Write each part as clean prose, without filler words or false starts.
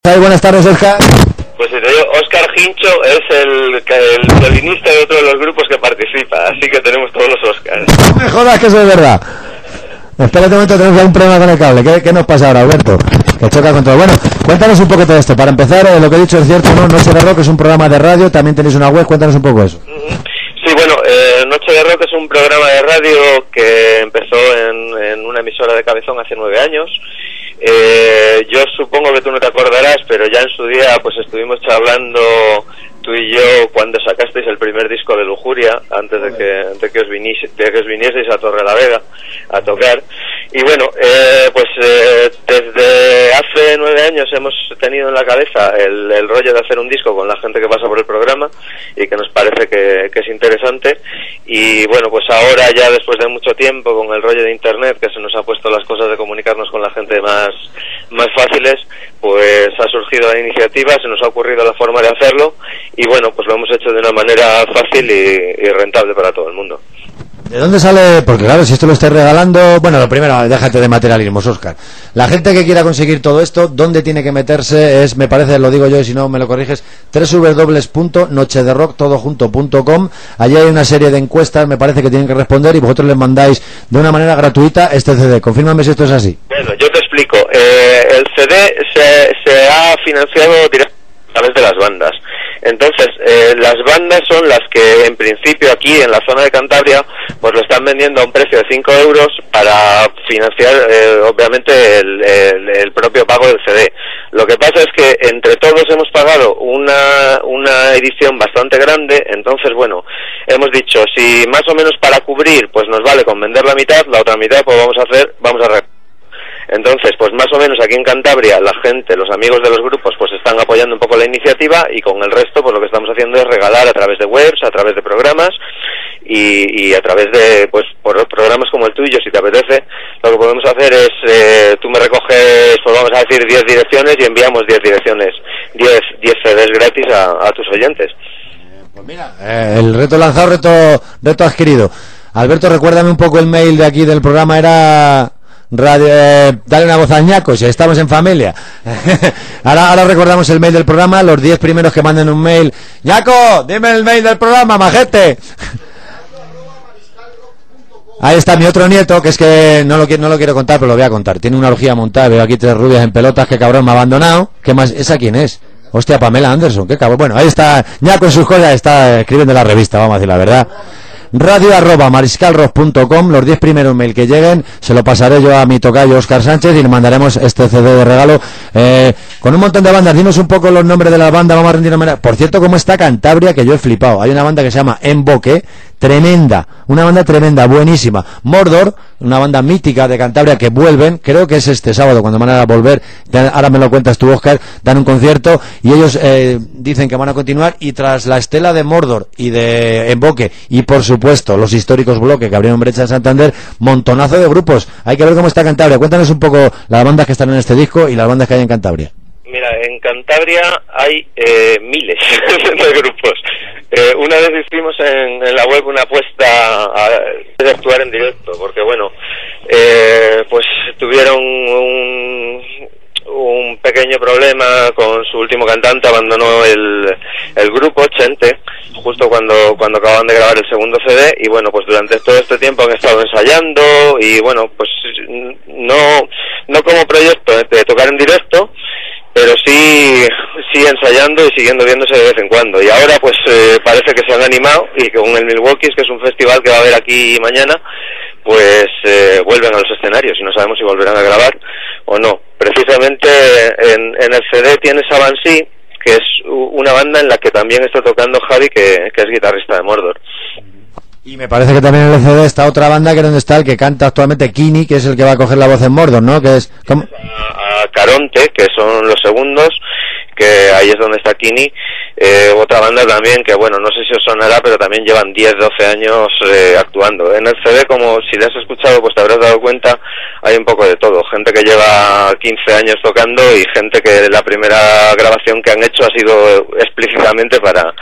Buenas tardes, Óscar. Pues si te digo, Óscar Hincho es el violinista de otro de los grupos que participa, así que tenemos todos los Óscars. No me jodas que eso es verdad. Espérate un momento, tenemos un problema con el cable. ¿Qué nos pasa ahora, Alberto? Que choca con todo. Bueno, cuéntanos un poco de esto. Para empezar, lo que he dicho es cierto, ¿no? Noche de Rock es un programa de radio, también tenéis una web, cuéntanos un poco eso. Sí, bueno, Noche de Rock es un programa de radio que empezó en una emisora de Cabezón hace 9 años. Yo supongo que tú no te acordarás, pero ya en su día pues estuvimos charlando tú y yo cuando sacasteis el primer disco de Lujuria, antes de que os vinieseis a Torrelavega a tocar. Y bueno, desde hace 9 años hemos tenido en la cabeza el rollo de hacer un disco con la gente que pasa por el programa y que nos parece que es interesante. Y bueno, pues ahora ya después de mucho tiempo con el rollo de internet, que se nos ha puesto las cosas de comunicarnos con la gente más fáciles, pues ha surgido la iniciativa, se nos ha ocurrido la forma de hacerlo y bueno, pues lo hemos hecho de una manera fácil y rentable para todo el mundo. ¿De dónde sale? Porque claro, si esto lo estáis regalando... Bueno, lo primero, déjate de materialismos, Óscar. La gente que quiera conseguir todo esto, ¿dónde tiene que meterse? Me parece, lo digo yo y si no me lo corriges, www.nochederockTodoJunto.com. Allí hay una serie de encuestas, me parece que tienen que responder y vosotros les mandáis de una manera gratuita este CD. Confírmame si esto es así. Bueno, yo te explico. El CD se ha financiado directamente a través de las bandas. Entonces, las bandas son las que en principio aquí en la zona de Cantabria pues lo están vendiendo a un precio de 5 euros para financiar obviamente el propio pago del CD. Lo que pasa es que entre todos hemos pagado una edición bastante grande, entonces bueno, hemos dicho si más o menos para cubrir pues nos vale con vender la mitad, la otra mitad pues vamos a Entonces, pues más o menos aquí en Cantabria la gente, los amigos de los grupos, pues están apoyando un poco la iniciativa y con el resto, pues lo que estamos haciendo es regalar a través de webs, a través de programas y a través de, pues, por programas como el tuyo, si te apetece, lo que podemos hacer es, tú me recoges, pues vamos a decir 10 direcciones y enviamos 10 direcciones, 10 CDs gratis a tus oyentes. Pues mira, el reto lanzado, reto adquirido. Alberto, recuérdame un poco el mail de aquí del programa, era... dale una voz a Ñaco, si estamos en familia. ahora recordamos el mail del programa, los 10 primeros que manden un mail. Ñaco, dime el mail del programa, majete. Ahí está mi otro nieto, que es que no lo quiero contar, pero lo voy a contar. Tiene una orgía montada, veo aquí 3 rubias en pelotas, que cabrón me ha abandonado. ¿Qué más? ¿Esa quién es? Hostia, Pamela Anderson, qué cabrón. Bueno, ahí está Ñaco en sus cosas, está escribiendo la revista, vamos a decir la verdad. radio@mariscalrock.com. Los 10 primeros mail que lleguen se lo pasaré yo a mi tocayo Óscar Sánchez y le mandaremos este CD de regalo con un montón de bandas. Dinos un poco los nombres de la banda, vamos a rendir homenaje. Por cierto, cómo está Cantabria, que yo he flipado. Hay una banda que se llama Emboque, tremenda, una banda tremenda, buenísima. Mordor, una banda mítica de Cantabria que vuelven, creo que es este sábado cuando van a volver, ahora me lo cuentas tú, Óscar, dan un concierto y ellos dicen que van a continuar, y tras la estela de Mordor y de Emboque y por supuesto los históricos Bloque que abrieron brecha en Santander, montonazo de grupos. Hay que ver cómo está Cantabria. Cuéntanos un poco las bandas que están en este disco y las bandas que hay en Cantabria. Mira, en Cantabria hay miles de grupos. Una vez hicimos en la web una apuesta de actuar en directo, porque bueno, pues tuvieron un pequeño problema con su último cantante, abandonó el grupo, Chente, justo cuando acaban de grabar el segundo CD, y bueno, pues durante todo este tiempo han estado ensayando, y bueno, pues no como proyecto de tocar en directo, pero sí ensayando y siguiendo viéndose de vez en cuando. Y ahora pues parece que se han animado y con el Milwaukee, que es un festival que va a haber aquí mañana, pues vuelven a los escenarios y no sabemos si volverán a grabar o no. Precisamente en el CD tienes a Banshee, que es una banda en la que también está tocando Javi, que es guitarrista de Mordor. Y me parece que también en el CD está otra banda, que es donde está el que canta actualmente, Kini, que es el que va a coger la voz en Mordor, ¿no? Que es ¿cómo? A Caronte, que son los segundos, que ahí es donde está Kini. Otra banda también que, bueno, no sé si os sonará, pero también llevan 10-12 años actuando. En el CD, como si le has escuchado, pues te habrás dado cuenta, hay un poco de todo. Gente que lleva 15 años tocando y gente que la primera grabación que han hecho ha sido explícitamente para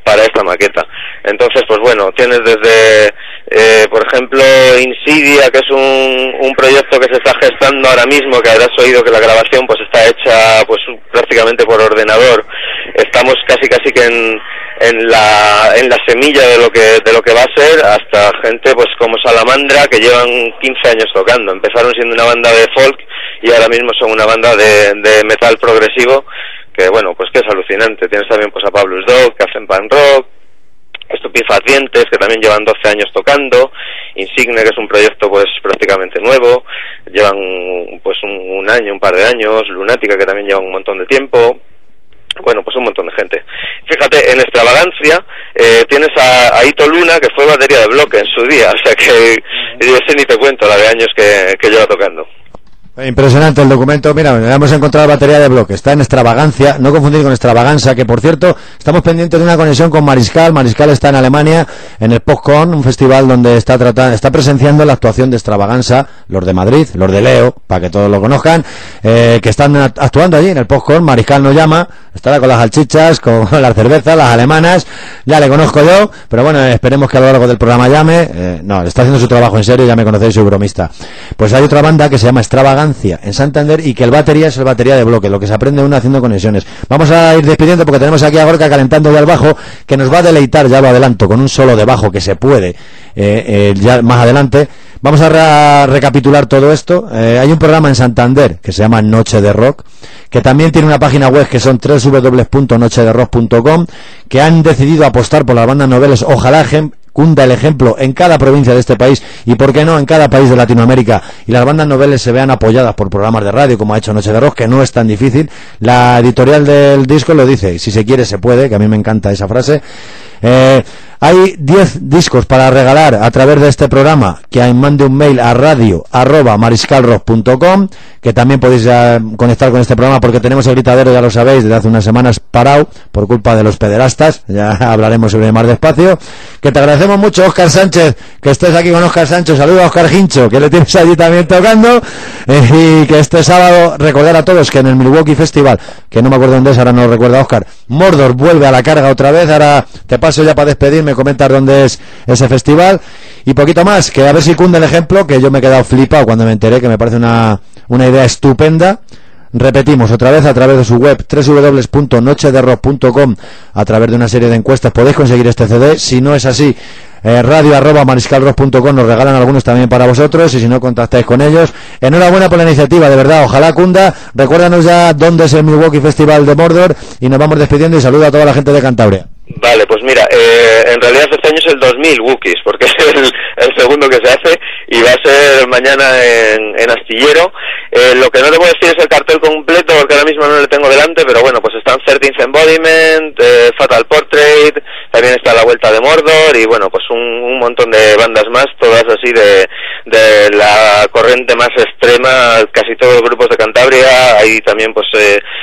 para esta maqueta. Entonces, pues bueno, tienes desde, por ejemplo, Insidia, que es un proyecto que se está gestando ahora mismo, que habrás oído que la grabación pues está hecha pues prácticamente por ordenador. Estamos casi que en la semilla de lo que va a ser, hasta gente pues como Salamandra, que llevan 15 años tocando. Empezaron siendo una banda de folk y ahora mismo son una banda de metal progresivo, que bueno, pues que es alucinante. Tienes también pues a Pablo's Dog, que hacen punk rock, Estupefacientes, que también llevan 12 años tocando, Insigne, que es un proyecto pues prácticamente nuevo, llevan pues un año, un par de años, Lunática, que también llevan un montón de tiempo. Bueno, pues un montón de gente. Fíjate, en Extravagancia tienes a Ito Luna, que fue batería de Bloque en su día, o sea que yo sé ni te cuento la de años que lleva tocando. Impresionante el documento. Mira, hemos encontrado la batería de Bloque, está en Extravagancia, no confundir con Extravaganza, que por cierto estamos pendientes de una conexión con Mariscal. Mariscal está en Alemania en el PostCon, un festival donde está presenciando la actuación de Extravaganza, los de Madrid, los de Leo, para que todos lo conozcan, que están actuando allí en el PostCon. Mariscal nos llama, estará con las salchichas, con las cervezas, las alemanas, ya le conozco yo, pero bueno, esperemos que a lo largo del programa llame. No, está haciendo su trabajo en serio, ya me conocéis, soy bromista. Pues hay otra banda que se llama Extravagancia en Santander, y que el batería es el batería de Bloque, lo que se aprende uno haciendo conexiones. Vamos a ir despidiendo porque tenemos aquí a Gorka calentando ya el bajo, que nos va a deleitar, ya lo adelanto, con un solo de bajo que se puede ya más adelante. Vamos a recapitular todo esto. Hay un programa en Santander que se llama Noche de Rock, que también tiene una página web que son www.nochederock.com, que han decidido apostar por las bandas noveles. Ojalá cunda el ejemplo en cada provincia de este país, y por qué no en cada país de Latinoamérica, y las bandas noveles se vean apoyadas por programas de radio como ha hecho Noche de Rock, que no es tan difícil. La editorial del disco lo dice: si se quiere se puede, que a mí me encanta esa frase. Hay 10 discos para regalar a través de este programa, que mande un mail a radio@mariscalrock.com, que también podéis conectar con este programa, porque tenemos el gritadero, ya lo sabéis, desde hace unas semanas parado por culpa de los pederastas. Ya hablaremos sobre más despacio. Que te agradecemos mucho, Óscar Sánchez, que estés aquí con Óscar Sánchez. Saluda a Óscar Hincho, que le tienes allí también tocando, y que este sábado recordar a todos que en el Milwaukee Festival, que no me acuerdo dónde es, ahora no lo recuerda Óscar, Mordor vuelve a la carga otra vez. Ahora te paso ya para despedirme, comentar dónde es ese festival y poquito más, que a ver si cunde el ejemplo, que yo me he quedado flipado cuando me enteré, que me parece una idea estupenda. Repetimos otra vez, a través de su web www.nochederock.com, a través de una serie de encuestas podéis conseguir este CD. Si no es así, radio@mariscalrock.com, nos regalan algunos también para vosotros, y si no, contactáis con ellos. Enhorabuena por la iniciativa, de verdad, ojalá cunda. Recuérdanos ya dónde es el Milwaukee Festival de Mordor, y nos vamos despidiendo, y saludo a toda la gente de Cantabria. Vale, pues mira, en realidad este año es el 2000 Wookiees, porque es el segundo que se hace, y va a ser mañana en Astillero. Lo que no te puedo decir es el cartel completo, porque ahora mismo no lo tengo delante, pero bueno, pues están 13th Embodiment, Fatal Portrait, también está La Vuelta de Mordor, y bueno, pues un montón de bandas más, todas así de la corriente más extrema, casi todos los grupos de Cantabria. Hay también pues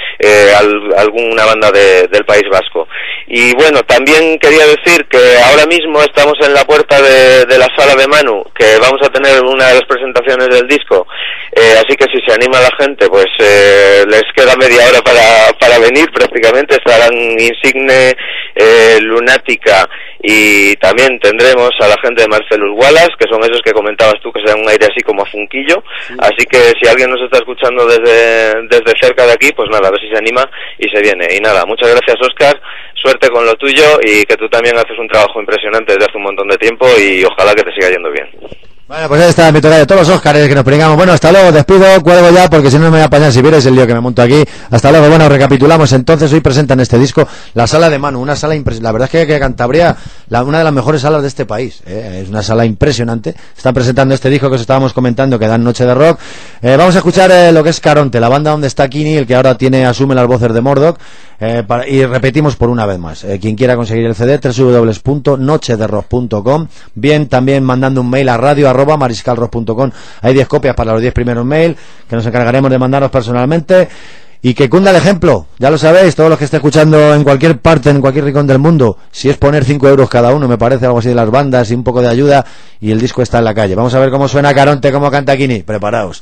alguna banda del País Vasco. Y bueno, también quería decir que ahora mismo estamos en la puerta de la sala de Manu, que vamos a tener una de las presentaciones del disco, así que si se anima la gente, pues les queda media hora para venir prácticamente. Estarán Insigne, Lunática, y también tendremos a la gente de Marcellus Wallace, que son esos que comentabas tú, que se dan un aire así como a funquillo. Sí. Así que si alguien nos está escuchando desde cerca de aquí, pues nada, a ver si se anima y se viene. Y nada, muchas gracias, Óscar, suerte con lo tuyo, y que tú también haces un trabajo impresionante desde hace un montón de tiempo, y ojalá que te siga yendo bien. Bueno, pues ahí está mi tocayo, todos los Óscares que nos pringamos. Bueno, hasta luego, despido, cuelgo ya, porque si no me voy a apañar, si vierais el lío que me monto aquí. Hasta luego. Bueno, recapitulamos entonces. Hoy presentan este disco la Sala de Manu, una sala impresionante. La verdad es que Cantabria, una de las mejores salas de este país, es una sala impresionante. Están presentando este disco que os estábamos comentando, que dan Noche de Rock. Vamos a escuchar lo que es Caronte, la banda donde está Kini, el que ahora asume las voces de Mordor. Y repetimos por una vez más, quien quiera conseguir el CD, www.nochederock.com, bien también mandando un mail a radio@mariscalrock.com. Hay 10 copias para los 10 primeros mail, que nos encargaremos de mandaros personalmente. Y que cunda el ejemplo, ya lo sabéis, todos los que estén escuchando en cualquier parte, en cualquier rincón del mundo. Si es poner 5 euros cada uno, me parece algo así de las bandas, y un poco de ayuda, y el disco está en la calle. Vamos a ver cómo suena Caronte, cómo canta Kini. Preparaos.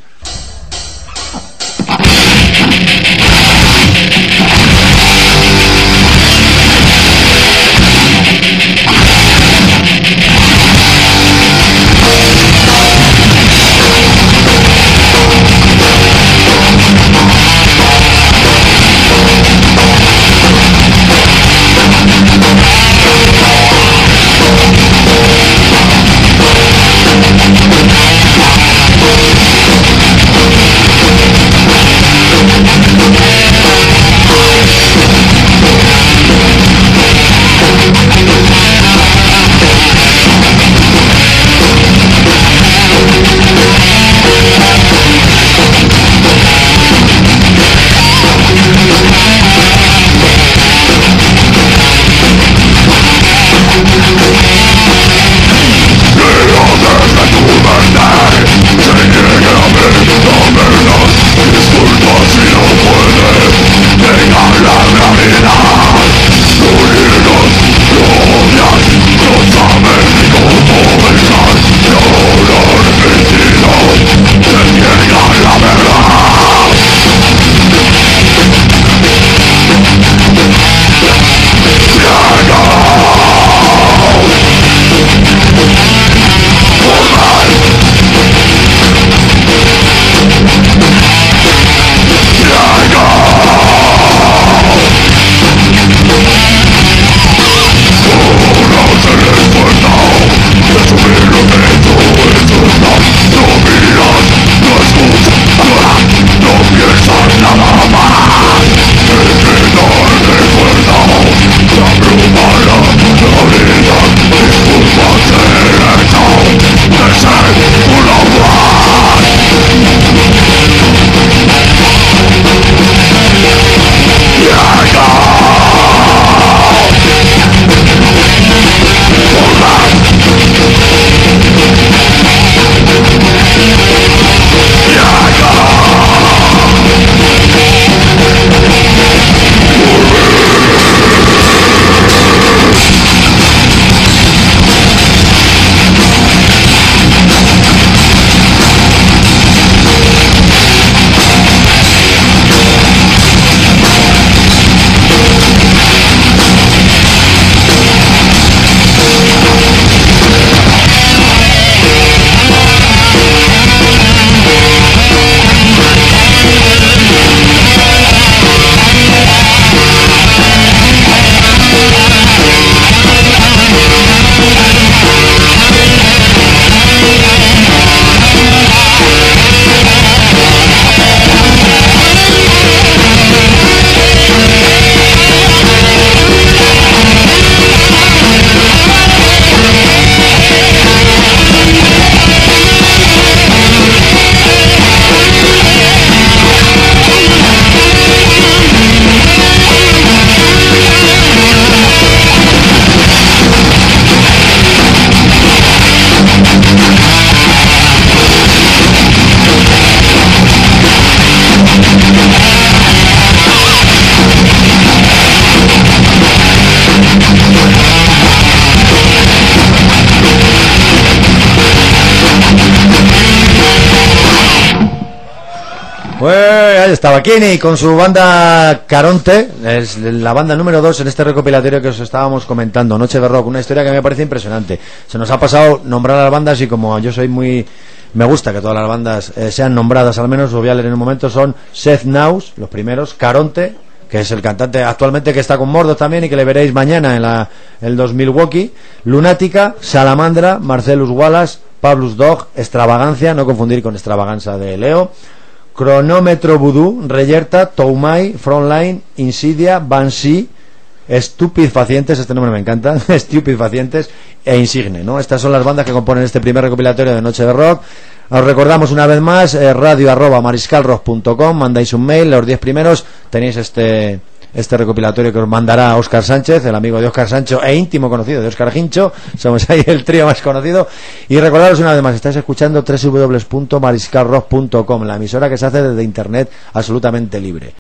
ahí estaba Kini con su banda Caronte, es la banda número 2 en este recopilatorio que os estábamos comentando, Noche de Rock, una historia que me parece impresionante. Se nos ha pasado nombrar a las bandas y como yo soy me gusta que todas las bandas sean nombradas, al menos os voy a leer en un momento. Son Seth Naus, los primeros, Caronte, que es el cantante actualmente que está con Mordor también y que le veréis mañana en el 2000 Milwaukee, Lunática, Salamandra, Marcellus Wallace, Pablos Dog, Extravagancia, no confundir con Extravaganza de Leo, Cronómetro Voodoo, Reyerta, Toumai, Frontline, Insidia, Banshee, Stupid Facientes, este nombre me encanta, Stupid Facientes e Insigne, ¿no? Estas son las bandas que componen este primer recopilatorio de Noche de Rock. Os recordamos una vez más, radio@mariscalrock.com, mandáis un mail, los 10 primeros tenéis este recopilatorio que os mandará Óscar Sánchez, el amigo de Óscar Sancho e íntimo conocido de Óscar Hincho, somos ahí el trío más conocido. Y recordaros una vez más, estáis escuchando www.mariscalrock.com, la emisora que se hace desde internet absolutamente libre.